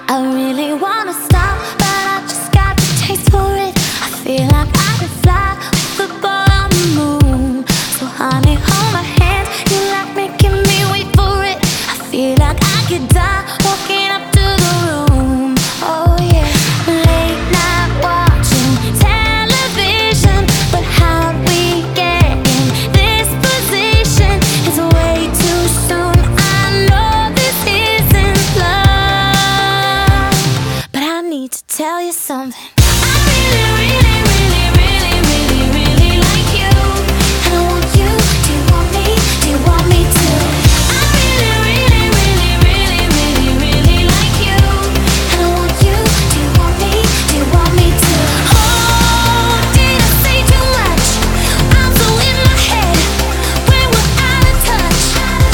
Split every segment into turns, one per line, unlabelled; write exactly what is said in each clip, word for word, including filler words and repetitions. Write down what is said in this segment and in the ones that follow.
I really wanna stop, but I just got the taste for it. I feel like I could fly with a ball on the moon. So honey, hold my hand, you like making me wait for it. I feel like I could die walking up to the room. Oh yeah, late night watching television, but how'd we get in this position? It's way too soon, I know this isn't love, but I need to tell you something. I really, really, really, really, really, really like you, and I want you. Do you want me? Do you want me to? I really, really, really, really, really, really like you, and I want you. Do you want me? Do you want me to? Oh, did I say too much? I'm so in my head when we're out of touch.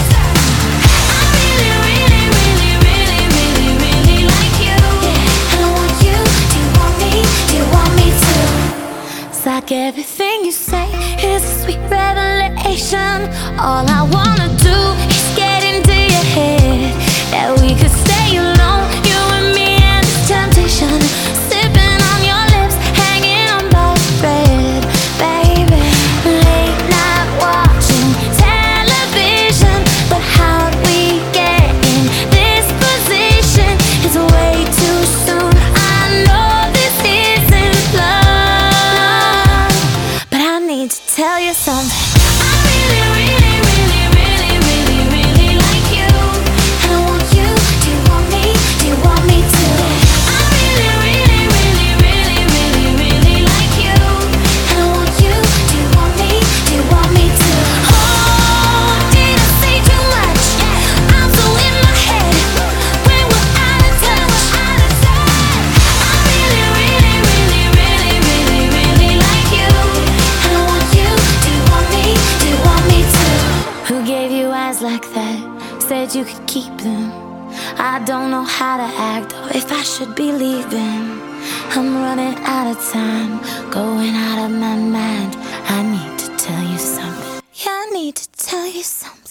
I really, really, really, really, really, really like you, yeah, and I want you. Do you want me? Do you want me to? It's like everything you say is a sweet revelation. All I wanna do is get into your head, that we could stay alone, you and me and this temptation, sipping on your lips, hanging on by a thread, baby. Late night watching television, but how'd we get in this position? It's way too soon, I know this isn't love, but I need to tell you something. I really, really, really, really, really, really like you, and I want you. Do you want me? Do you want me to? I really, really, really, really, really, really like you, and I want you. Do you want me? Do you want me to? Oh, did I say too much? I'm so in my head when we're out of touch. I really, really, really, really, really, really like you, and I want you. Do you want me? Do you want me to? Who gave you eyes like that? Said you could keep them. I don't know how to act or if I should be leaving. I'm running out of time, going out of my mind. I need to tell you something. Yeah, I need to tell you something.